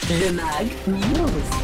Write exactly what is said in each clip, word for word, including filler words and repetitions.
Le Mag News.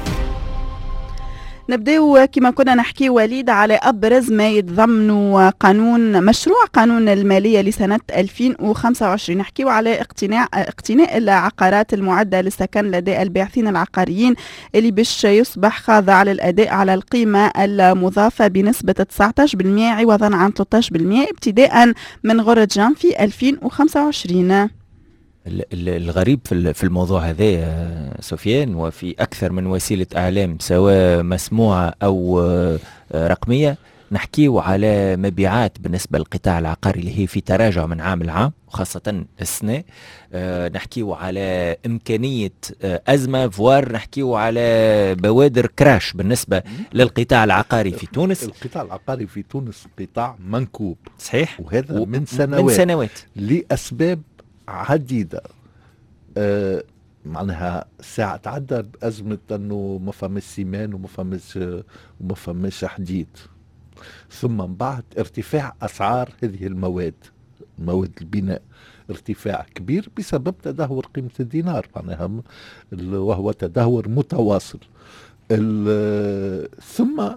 نبداو كما كنا نحكي وليد على أبرز ما يتضمن قانون مشروع قانون المالية لسنة ألفين وخمسة وعشرين. نحكيو على اقتناء اقتناء العقارات المعدة للسكن لدى الباحثين العقاريين اللي باش يصبح خاضع للأداء على القيمة المضافة بنسبة تسعة عشر بالمئة عوضا عن ثلاثة عشر بالمئة ابتداء من غرة جان في ألفين وخمسة وعشرين. الغريب في الموضوع هذا سفيان، وفي أكثر من وسيلة إعلام سواء مسموعة أو رقمية، نحكيو على مبيعات بالنسبة للقطاع العقاري اللي هي في تراجع من عام لعام وخاصة السنة. نحكيو على إمكانية أزمة فوار، نحكيو على بوادر كراش بالنسبة للقطاع العقاري في تونس. القطاع العقاري في تونس قطاع منكوب صحيح، وهذا و... من سنوات من سنوات لأسباب عديدة. آه معناها ساعة تعدى بأزمة أنه ما فماش سيمان وما فماش وما فماش حديد، ثم من بعد ارتفاع أسعار هذه المواد، مواد البناء، ارتفاع كبير بسبب تدهور قيمة الدينار، معناها وهو تدهور متواصل. ثم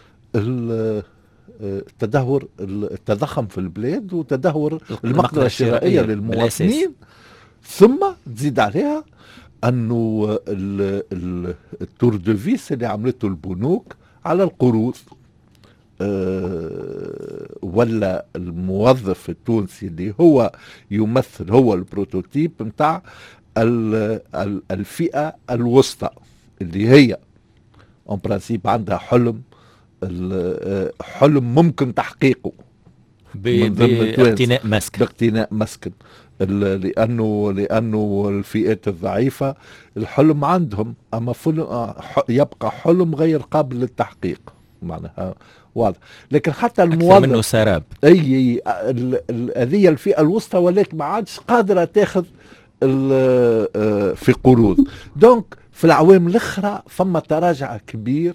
التدهور التضخم في البلاد وتدهور المقدرة الشرائية للمواطنين، ثم تزيد عليها أنه التور دو فيس اللي عملته البنوك على القروض. أه ولا الموظف التونسي اللي هو يمثل هو البروتوتيب متاع الفئة الوسطى اللي هي en principe عندها حلم حلم ممكن تحقيقه باقتناء مسكن باقتناء مسكن لأنه لأنه الفئات الضعيفة الحلم عندهم، أما يبقى حلم غير قابل للتحقيق، معناها واضح. لكن حتى الموظف منه سراب، أي هذه الفئة الوسطى ولكن ما عادش قادرة تاخذ في قروض. دونك في الأعوام الأخرى فما تراجع كبير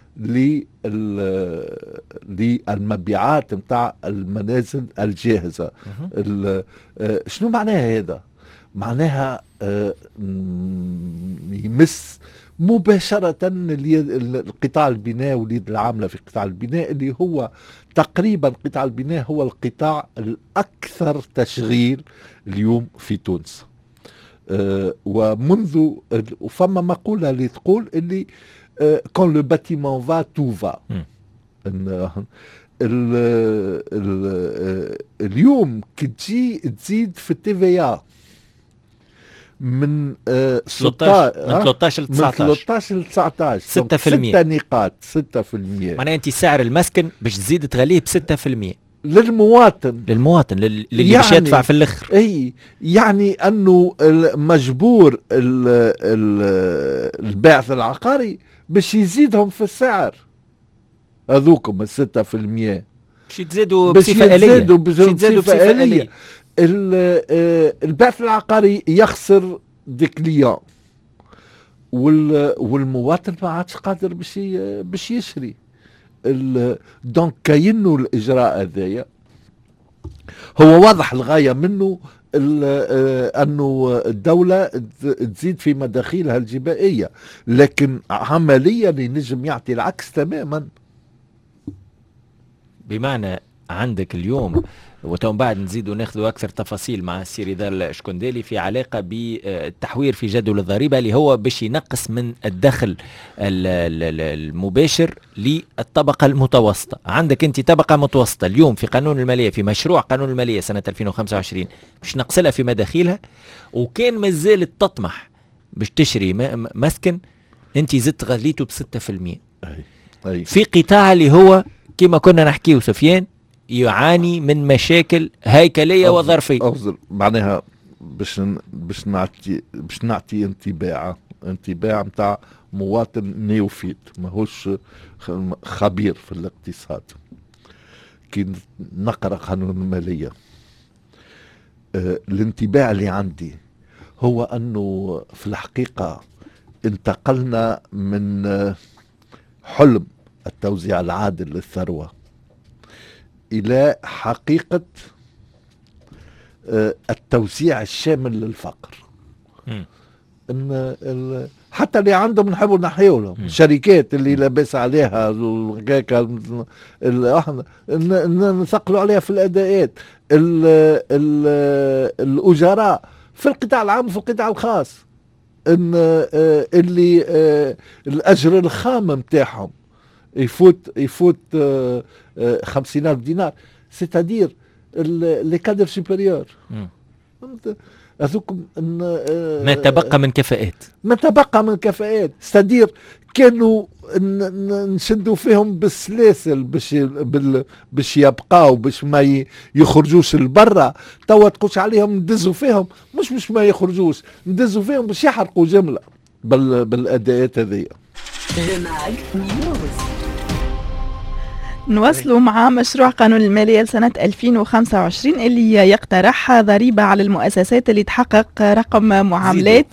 للمبيعات متاع المنازل الجاهزة. شنو معناها هذا؟ معناها يمس مباشرة القطاع البناء وليد العاملة في قطاع البناء، اللي هو تقريبا قطاع البناء هو القطاع الأكثر تشغيل اليوم في تونس. ومنذ وفما مقولة اللي تقول اللي quand le bâtiment va tout va. اليوم كي تجي تزيد في التي في من ثلاثة عشر من ثلاثة عشر ل تسعة عشر ستة بالمئة، ستة نقاط ستة بالمئة. معناها انت سعر المسكن باش تزيد تغليه ب ستة بالمئة للمواطن للمواطن اللي يعني باش يدفع في الاخر. اي يعني انه مجبور الباحث العقاري باش يزيدهم في السعر هذوكم الستة في المية، باش يتزادوا بصفة آلية، باش يتزادوا بصفة آلية. الباحث العقاري يخسر دي كليون، والمواطن ما عادش قادر باش باش يشري. دونك كاينو الاجراء هذايا هو واضح الغايه منه انه الدوله تزيد في مداخيلها الجبائيه، لكن عمليا ينجم يعطي العكس تماما. بمعنى عندك اليوم وتوم بعد نزيدوا ناخذوا اكثر تفاصيل مع السي رضا الشكندالي في علاقه بالتحوير في جدول الضريبه اللي هو باش ينقص من الدخل المباشر للطبقه المتوسطه. عندك انت طبقه متوسطه اليوم في قانون الماليه، في مشروع قانون الماليه سنه ألفين وخمسة وعشرين باش نقص لها في مداخيلها، وكان مازالت تطمح باش تشري مسكن انت زدت غليته ب ستة بالمئة في قطاع اللي هو كما كنا نحكيه سفيان يعاني من مشاكل هيكليه وظرفيه. أفضل معناها باش باش نعطي باش نعطي انطباع انطباع نتاع مواطن نيوفيت ماهوش خبير في الاقتصاد. كي نقرا قانون الماليه آه الانطباع اللي عندي هو انه في الحقيقه انتقلنا من آه حلم التوزيع العادل للثروه إلى حقيقة التوزيع الشامل للفقر. ان ال... حتى اللي عندهم نحبوا نحيوا لهم الشركات اللي لاباس عليها هكاك نثقلوا عليها في الاداءات، ال ال الاجراء في القطاع العام وفي القطاع الخاص، ان اللي الاجر الخام نتاعهم يفوت يفوت خمسين ألف دينار، سيتادير لي كادر سوبيريور هذوك ما تبقى من كفاءات ما تبقى من كفاءات ستادير كانوا نشدوا فيهم بالسلاسل باش باش يبقاو باش ما يخرجوش لبرا. توا تقولش عليهم ندزوا فيهم، مش مش ما يخرجوش، ندزوا فيهم باش يحرقوا جمله بال بالاداءات هذيا. نواصلوا مع مشروع قانون المالية لسنة ألفين وخمسة وعشرين اللي يقترح ضريبة على المؤسسات اللي تحقق رقم معاملات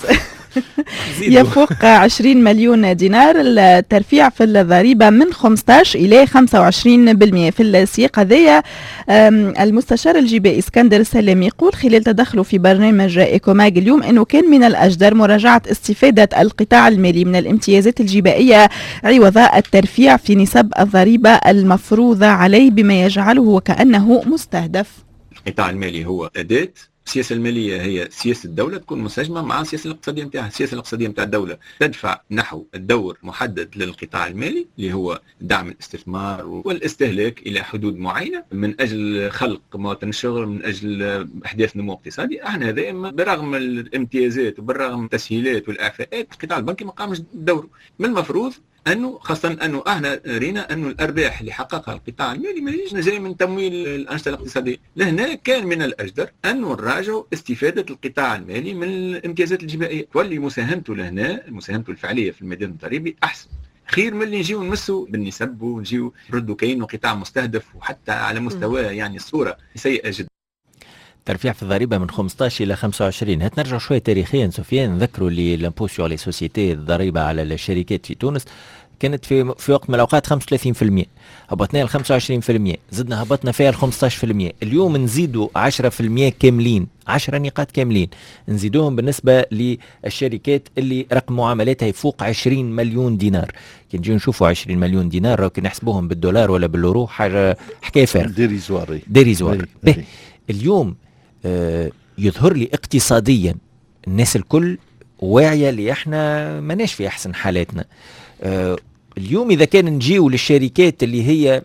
يفوق عشرين مليون دينار، الترفيع في الضريبة من خمسة عشر إلى خمسة وعشرين بالمئة. في السياق هذايا المستشار الجبائي اسكندر السلام يقول خلال تدخله في برنامج إيكوماج اليوم أنه كان من الأجدر مراجعة استفادة القطاع المالي من الامتيازات الجبائية عوض الترفيع في نسب الضريبة المفروضة عليه، بما يجعله وكأنه مستهدف. القطاع المالي هو أداة، السياسة المالية هي سياسة الدولة تكون منسجمة مع السياسة الاقتصادية نتاعها. السياسة الاقتصادية نتاع الدولة تدفع نحو الدور محدد للقطاع المالي اللي هو دعم الاستثمار والاستهلاك إلى حدود معينة من أجل خلق مواطن الشغل، من أجل إحداث نمو اقتصادي. احنا هذا برغم الامتيازات وبالرغم من التسهيلات والإعفاءات القطاع البنكي ما قامش دوره. من المفروض انه خاصه انه احنا رينا انه الارباح اللي حققها القطاع المالي ما جايه جاي من تمويل الانشطه الاقتصاديه، لهنا كان من الاجدر انه نراجعوا استفاده القطاع المالي من الامتيازات الجبائيه، تولي مساهمته لهنا مساهمته الفعليه في الميدان الضريبي احسن، خير من اللي نجيو نمسوا بالنسب ونجيو ردوا كاينه قطاع مستهدف وحتى على مستوى يعني الصوره سيئه جدا. ترفيع في الضريبه من خمسة عشر الى خمسة وعشرين. هات نرجع شويه تاريخيا سفيان، ذكروا لي لامبو سور لي سوسيتي، الضريبه على الشركات في تونس كانت في في وقت من الاوقات خمسة وثلاثين بالمئة، هبطنا ل خمسة وعشرين بالمئة، زدنا هبطنا فيها ل خمسة عشر بالمئة، اليوم نزيدوا عشرة بالمئة كاملين، عشرة نقاط كاملين نزيدوهم بالنسبه للشركات اللي رقم معاملاتها يفوق عشرين مليون دينار. كي نجي نشوفوا عشرين مليون دينار كي نحسبوهم بالدولار ولا باليورو حاجه حكايه فارغه ديريزواري ديريزواري. اليوم آه يظهر لي اقتصاديا الناس الكل واعيه اللي احنا ماناش في احسن حالاتنا. آه اليوم اذا كان نجيو للشركات اللي هي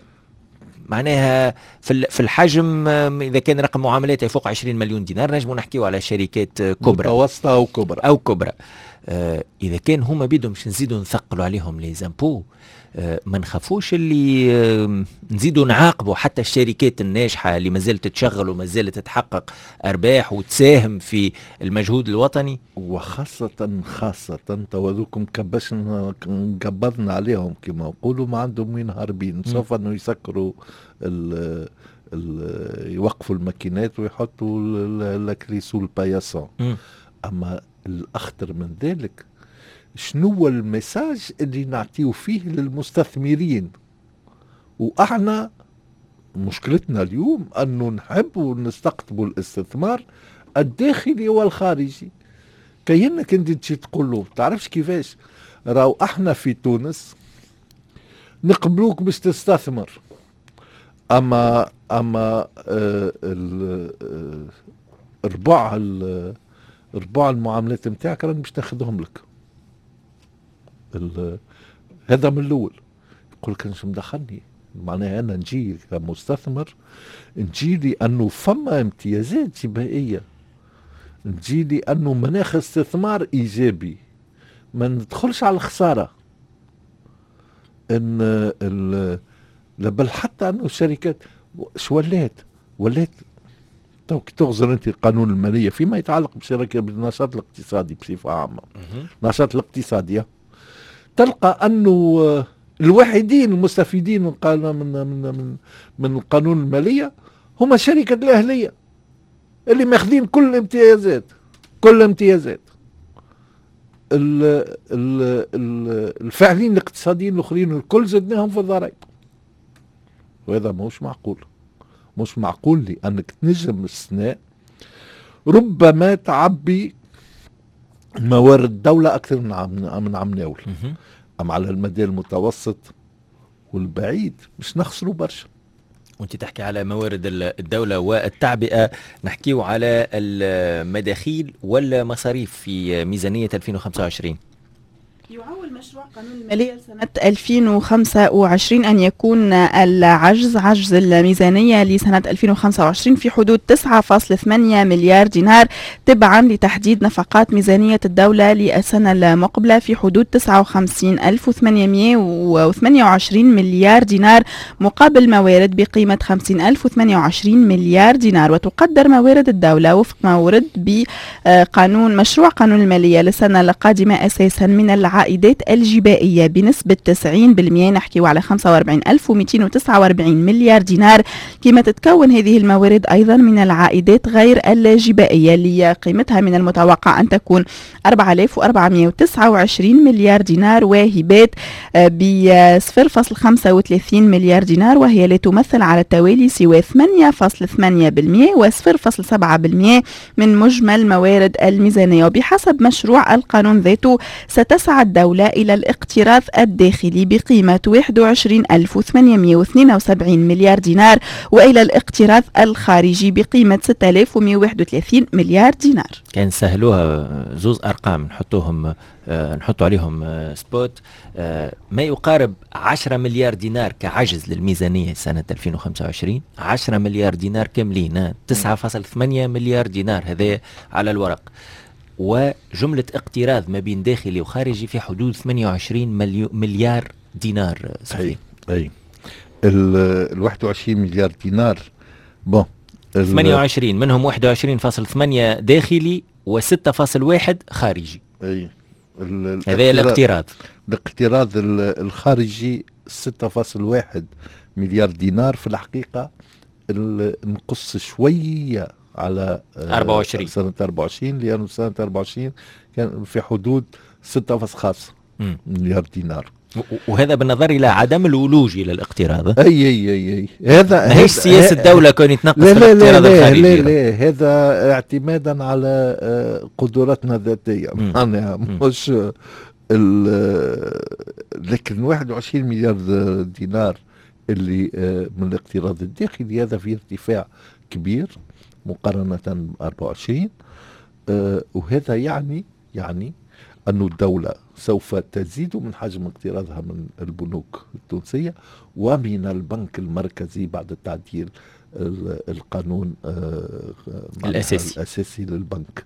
معناها في في الحجم، اذا كان رقم معاملاتها يفوق عشرين مليون دينار نجموا نحكيو على شركات كبرى متوسطه او كبرى او كبرى. آه اذا كان هما بيدهم باش نزيدوا نثقلوا عليهم لي زامبو، آه ما نخافوش اللي آه نزيدوا نعاقبوا حتى الشركات الناجحه اللي مازالت تشغل ومازالت تحقق ارباح وتساهم في المجهود الوطني. وخاصه خاصه توذوكم كباش نقبضنا عليهم كما نقولوا ما عندهم وين هاربين، سوف انه يسكروا ال ال يوقفوا الماكينات ويحطوا الكريسو الباياسون. اما الاخطر من ذلك شنو هو الميساج اللي نعطيه فيه للمستثمرين؟ واحنا مشكلتنا اليوم انه نحب ونستقطبوا الاستثمار الداخلي والخارجي. كأنك انت تجي تقول له تعرفش كيفاش راو احنا في تونس نقبلوك باش تستثمر، اما اما آه ربع ربع المعاملات نتاعك رانا باش ناخذهم لك. هذا من الاول يقول لك انش مدخلني، معناها انا نجي كمستثمر نجي لي انه فما امتيازات جبائيه، نجي لي انه مناخ استثمار ايجابي، ما ندخلش على الخساره. ان بل حتى انه الشركات شو ولات ولات تو كي تغزر انت قانون الماليه فيما يتعلق بالشركه بالنشاط الاقتصادي بصفه عامه، النشاط الاقتصادي تلقى انه الوحيدين المستفيدين من من من من القانون الماليه هما شركه الاهليه اللي ماخذين كل الامتيازات كل الامتيازات. الفاعلين الاقتصاديين الاخرين الكل زدناهم في الضرائب، وهذا مش معقول. مش معقول لي انك تنجم السنة ربما تعبي موارد الدولة أكثر من عم من عم ناول. مهم. أما على المدى المتوسط والبعيد مش نخسروا برشا. وانت تحكي على موارد الدولة والتعبئة، نحكيو على المداخيل ولا مصاريف في ميزانية ألفين وخمسة وعشرين؟ يعول مشروع قانون المالية لسنة ألفين وخمسة وعشرين أن يكون العجز عجز الميزانية لسنة ألفين وخمسة وعشرين في حدود تسعة فاصلة ثمانية مليار دينار، تبعا لتحديد نفقات ميزانية الدولة للسنة المقبلة في حدود تسعة وخمسين ألف وثمانمائة وثمانية وعشرين مليار دينار، مقابل موارد بقيمة خمسين ألف وثمانية وعشرين مليار دينار. وتقدر موارد الدولة وفق ما ورد بقانون مشروع قانون المالية للسنة القادمة أساسا من العائدات الجبائية بنسبة تسعين بالمئة، نحكي على خمسة وأربعين ألف ومئتين وتسعة وأربعين مليار دينار. كما تتكون هذه الموارد أيضا من العائدات غير الجبائية اللي قيمتها من المتوقع أن تكون أربعة آلاف وأربعمائة وتسعة وعشرين مليار دينار، وهبات ب صفر فاصلة خمسة وثلاثين مليار دينار، وهي لا تمثل على التوالي سوى ثمانية فاصلة ثمانية بالمئة و صفر فاصلة سبعة بالمئة من مجمل موارد الميزانية. وبحسب مشروع القانون ذاته ستسعى الدولة إلى الاقتراض الداخلي بقيمة واحد وعشرين ألف وثمانمائة واثنين وسبعين مليار دينار، وإلى الاقتراض الخارجي بقيمة ستة آلاف ومئة وواحد وثلاثين مليار دينار. كان سهلوها زوز أرقام نحطوهم آه نحطوا عليهم آه سبوت آه ما يقارب عشرة مليار دينار كعجز للميزانية سنة ألفين وخمسة وعشرين، عشرة مليار دينار كاملين، تسعة فاصلة ثمانية مليار دينار هذا على الورق، وجملة اقتراض ما بين داخلي وخارجي في حدود ثمانية وعشرين مليار دينار. أي أي ال واحد وعشرين مليار دينار بون ثمانية وعشرين منهم واحد وعشرين فاصلة ثمانية داخلي وستة فاصلة واحد خارجي. أي هذا الاقتراض الاقتراض الخارجي ستة فاصلة واحد مليار دينار. في الحقيقة نقص شوية على أربعة وعشرين سنة أربعة وعشرين، لأنه سنة أربعة وعشرين كان في حدود ستة فاصلة خمسة مليار دينار، وهذا بالنظر إلى عدم الولوج إلى الاقتراض. أي أي أي, أي. هذا ماهيش سياسة الدولة كون يتنقص في الاقتراض الخارجي. لا لا لا، هذا اعتمادا على قدراتنا الذاتية معناها مش لكن واحد وعشرين مليار دينار اللي من الاقتراض الداخلي هذا في ارتفاع كبير مقارنة ب أربعة وعشرين. آه وهذا يعني يعني أن الدولة سوف تزيد من حجم اقتراضها من البنوك التونسية ومن البنك المركزي بعد تعديل القانون آه الأساسي الأساسي للبنك.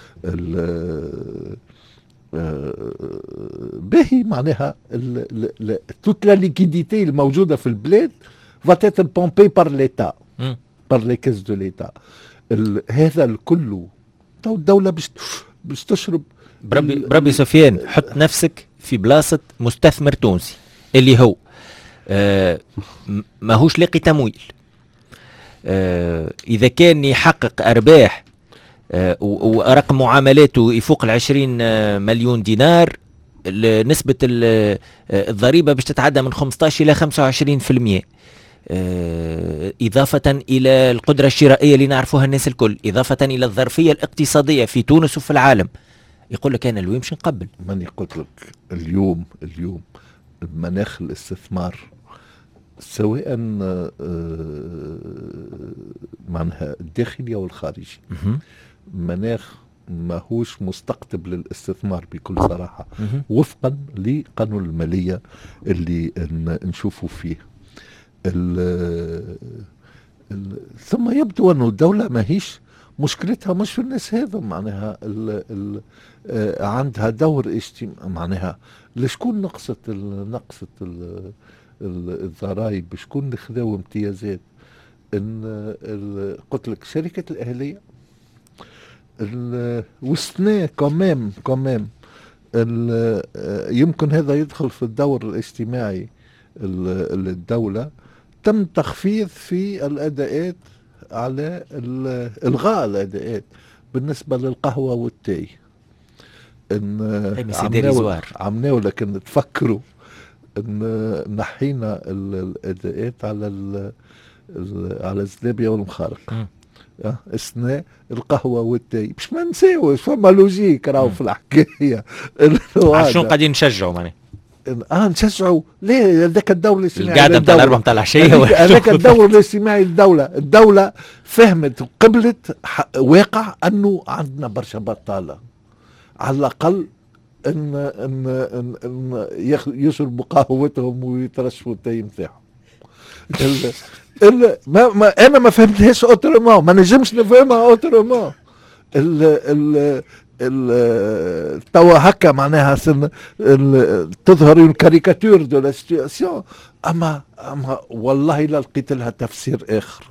آه باهي معناها توت لا ليكيديتي الموجودة في البلاد va être pompée par l'État par les caisses de l'État. هذا الكل تو الدولة باش باش تشرب. بربي بربي سفيان، حط نفسك في بلاصة مستثمر تونسي اللي هو آه ماهوش لاقي تمويل، آه إذا كان يحقق أرباح آه ورقم معاملاته يفوق العشرين مليون دينار، نسبة الضريبة باش تتعدى من خمسة عشر إلى خمسة وعشرين بالمئة. آه إضافة إلى القدرة الشرائية اللي نعرفوها الناس الكل، إضافة إلى الظرفية الاقتصادية في تونس وفي العالم. يقول لك أنا اليوم مش نقبل. ماني قلت لك اليوم اليوم مناخ الاستثمار سواء آه معناها الداخلي أو الخارجي مناخ ماهوش مستقطب للاستثمار بكل صراحة وفقا لقانون المالية اللي نشوفوا فيه. ال ال ثم يبدو أن الدولة ماهيش مشكلتها مش في الناس هذا معناها ال ال آه عندها دور اجتماعي معناها لشكون نقصت ال نقصت ال الضرائب، شكون اللي خذاو امتيازات. ان قلت لك الشركات الأهلية وسطنا كمام كمام يمكن هذا يدخل في الدور الاجتماعي. الدولة تم تخفيض في الأداءات على إلغاء الأداءات بالنسبة للقهوة والتاي. إن عمناو لكن تفكروا إن نحينا الأداءات على على الزلابية والمخارق. اثناء القهوة والتاي، مش ما نساوش فما لوجيك راهو في الحكاية. شنو قاعدين نشجعوا معناها؟ اه نشجعوا ليه هذاك الدور الاجتماعي القاعده نتاع الاربعه نتاع العشيه، هذاك الدور الاجتماعي للدوله. الدوله فهمت وقبلت واقع انه عندنا برشا بطاله، على الاقل ان ان ان, إن يشربوا قهوتهم ويترشفوا التاي نتاعهم. ما, ما انا ما فهمتهاش اوترومون، ما نجمش نفهمها اوترومون. ال ال توا هكا معناها تظهر اون كاريكاتور دو لا سيتواسيون، اما اما والله لا لقيت لها تفسير اخر.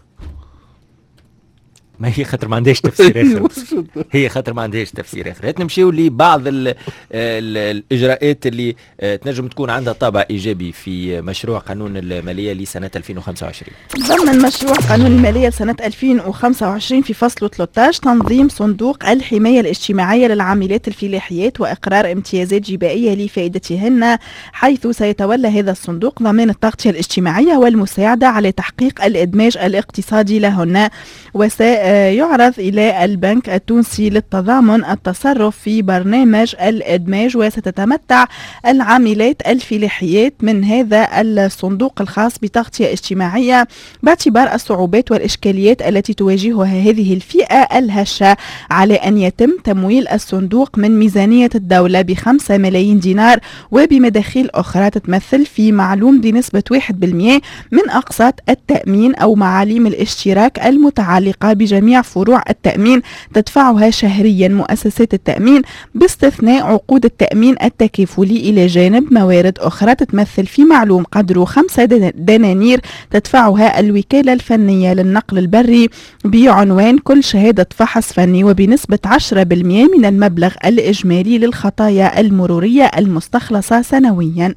ما هي خاطر ما عندهاش تفسير اخر. هي خاطر ما عندهاش تفسير اخر. هات نمشيو لبعض ال ال الاجراءات اللي تنجم تكون عندها طابع ايجابي في مشروع قانون الماليه لسنه ألفين وخمسة وعشرين. ضمن مشروع قانون الماليه لسنه ألفين وخمسة وعشرين في فصل ثلاثة عشر تنظيم صندوق الحمايه الاجتماعيه للعاملات الفلاحيات واقرار امتيازات جبائيه لفائدتهن، حيث سيتولى هذا الصندوق ضمان التغطيه الاجتماعيه والمساعده على تحقيق الادماج الاقتصادي لهن، وسيعرض إلى البنك التونسي للتضامن التصرف في برنامج الإدماج، وستتمتع العاملات الفلاحيات من هذا الصندوق الخاص بتغطية اجتماعية باعتبار الصعوبات والإشكاليات التي تواجهها هذه الفئة الهشة، على أن يتم تمويل الصندوق من ميزانية الدولة بخمسة ملايين دينار وبمداخيل أخرى تتمثل في معلوم بنسبة واحد بالمئة من أقساط التأمين أو معاليم الاشتراك المتعلقة بجميع جميع فروع التأمين تدفعها شهريا مؤسسات التأمين، باستثناء عقود التأمين التكافلي، إلى جانب موارد أخرى تتمثل في معلوم قدره خمسة دنانير تدفعها الوكالة الفنية للنقل البري بعنوان كل شهادة فحص فني، وبنسبة عشرة بالمئة من المبلغ الإجمالي للخطايا المرورية المستخلصة سنويا.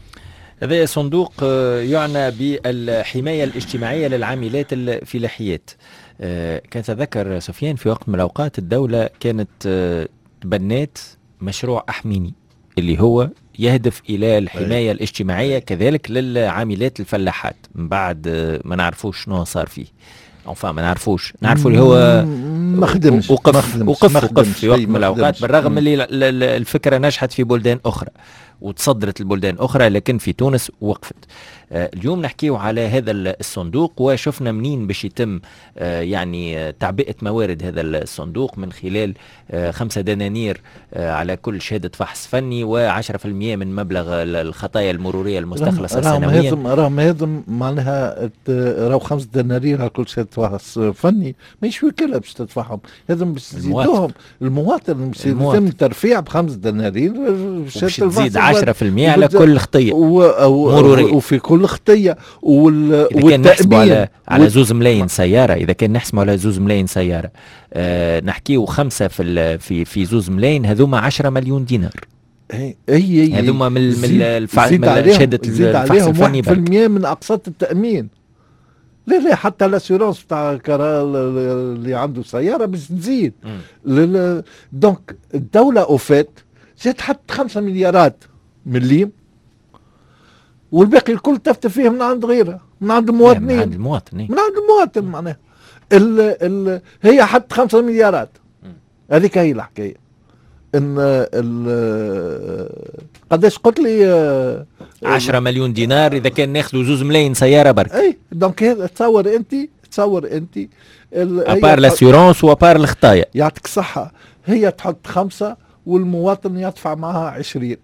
هذا صندوق يعنى بالحماية الاجتماعية للعاملات الفلاحيات. كانت أذكر سفيان في وقت من الأوقات الدولة كانت تبنت مشروع أحميني اللي هو يهدف إلى الحماية الاجتماعية كذلك للعاملات الفلاحات. من بعد ما نعرفوش شنو صار فيه، أو ما نعرفوش نعرفوا اللي هو ما خدمش وقف وقف وقف في وقت من الأوقات، بالرغم اللي الفكرة نجحت في بلدان أخرى وتصدرت البلدان أخرى، لكن في تونس وقفت. آه اليوم نحكيه على هذا الصندوق، وشفنا منين باش يتم آه يعني تعبئة موارد هذا الصندوق من خلال آه خمسة دنانير آه على كل شهادة فحص فني، وعشرة في المئة من مبلغ الخطايا المرورية المستخلصة سنويا. راهم هذا معناها راهو خمسة دنانير على كل شهادة فحص فني، مش وكالة باش تدفعهم، هذا باش تزيدوهم المواطن، باش يتم ترفيع بخمس دنانير باش تزيد عشرة في المئة على كل خطية مرورية، وفي كل خطية. وال... إذا كان نحسبوا على على زوز ملايين سيارة، إذا كان نحسبوا على زوز ملايين سيارة آه نحكيه خمسة في ال... في في زوز ملايين، هذوما عشرة مليون دينار. اي اي هذوما من من الفع... من شهادة الفحص الفني واحد بالمئة من أقساط التأمين. لا لا حتى الاسيورونس بتاع اللي عنده سيارة باش تزيد. لل... دونك الدولة أوفات جات حط خمسة مليارات مليم، والباقي الكل تفتح فيه من عند غيرها، من عند المواطنين، من عند المواطن من عند المواطن معناها. ال ال هي حط خمسة مليارات، هذيك هي الحكايه. ان ال قداش قلت لي؟ عشرة مليون دينار اذا كان ناخذوا زوز ملايين سياره برك. اي دونك تصور انت تصور انت ابار لاسيورونس وابار الخطايا. يعطيك الصحه، هي تحط خمسه والمواطن يدفع معها عشرين.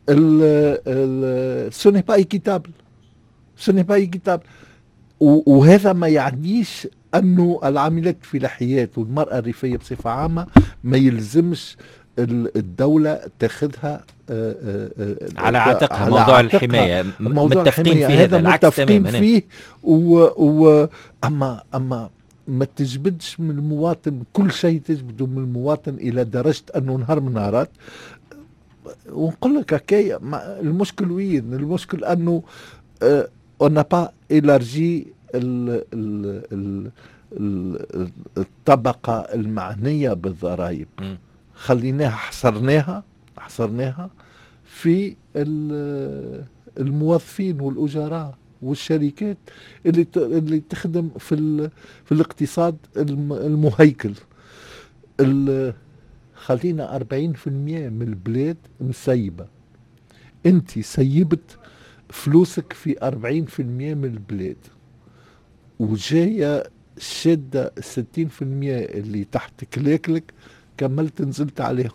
ال سوني با ايكيتابل، سوني با ايكيتابل. وهذا ما يعنيش انه العاملات الفلاحيات والمراه الريفيه بصفه عامه ما يلزمش الدوله تاخذها على عاتقها على موضوع عاتقها الحمايه. موضوع متفقين الحماية. في هذا العكس تماما فيه و... و... اما اما ما تجبدش من المواطن كل شيء، تجبده من المواطن الى درجه انه نهار من نهارات. ونقول لك حكايه، المشكل وين؟ المشكل انه on n'a pas élargi الطبقه المعنيه بالضرائب، خليناها حصرناها حصرناها في الموظفين والأجراء والشركات اللي ت- اللي تخدم في ال- في الاقتصاد الم- المهيكل. ال- خلينا أربعين بالمئة من البلاد مسيبة، انت سيبت فلوسك في أربعين بالمئة من البلاد، وجاية شدة ستين بالمئة اللي تحت كلاكلك كملت نزلت عليهم.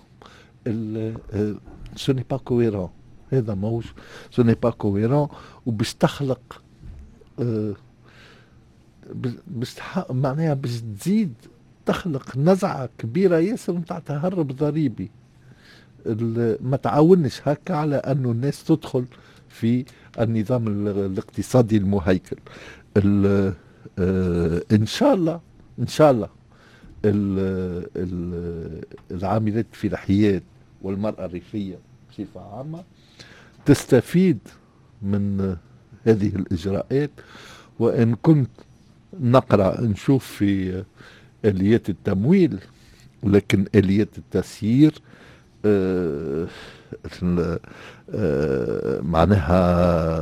سو ني با كويرون، هذا موج سو ني با كويرون، وباش تخلق آه، باش تح- معناها باش تزيد تخلق نزعة كبيرة ياسر نتاع تهرب ضريبي. ال- ما تعاونش هكا على انه الناس تدخل في النظام ال- الاقتصادي المهيكل. ال- آه، ان شاء الله ان شاء الله ال- ال- العاملات الفلاحيات والمرأة الريفية بصفة عامة تستفيد من هذه الإجراءات. وإن كنت نقرأ نشوف في آليات التمويل، لكن آليات التسيير آه آه معناها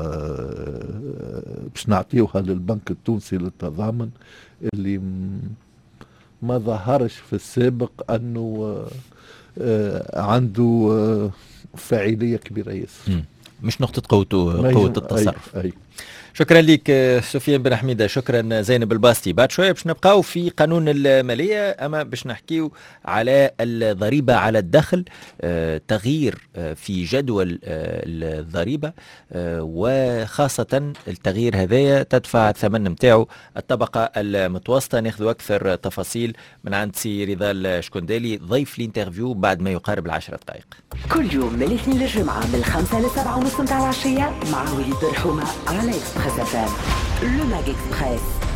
آه باش نعطيوها للبنك التونسي للتضامن اللي م- ما ظهرش في السابق أنه آه آه عنده آه فاعلية كبيرة ياسر. مم. مش نقطة قوته ما قوة يجم- التصرف. أي أي. شكرا لك آه، سفيان بن حميدة. شكرا زينب الباستي. بعد شوية باش نبقاو في قانون المالية، أما باش نحكيو على الضريبة على الدخل، آه، تغيير آه، في جدول آه، الضريبة، آه، وخاصة التغيير هذايا تدفع الثمن متاعو الطبقة المتوسطة. ناخذ أكثر تفاصيل من عند سي رضا الشكندالي ضيف الانترفيو بعد ما يقارب العشرة دقائق. كل يوم من الاثنين للجمعة من الخامسة للسبعة ونص متاع العشية مع وليد الحومة على إكسبريس اف ام. لو ماج إكسبريس.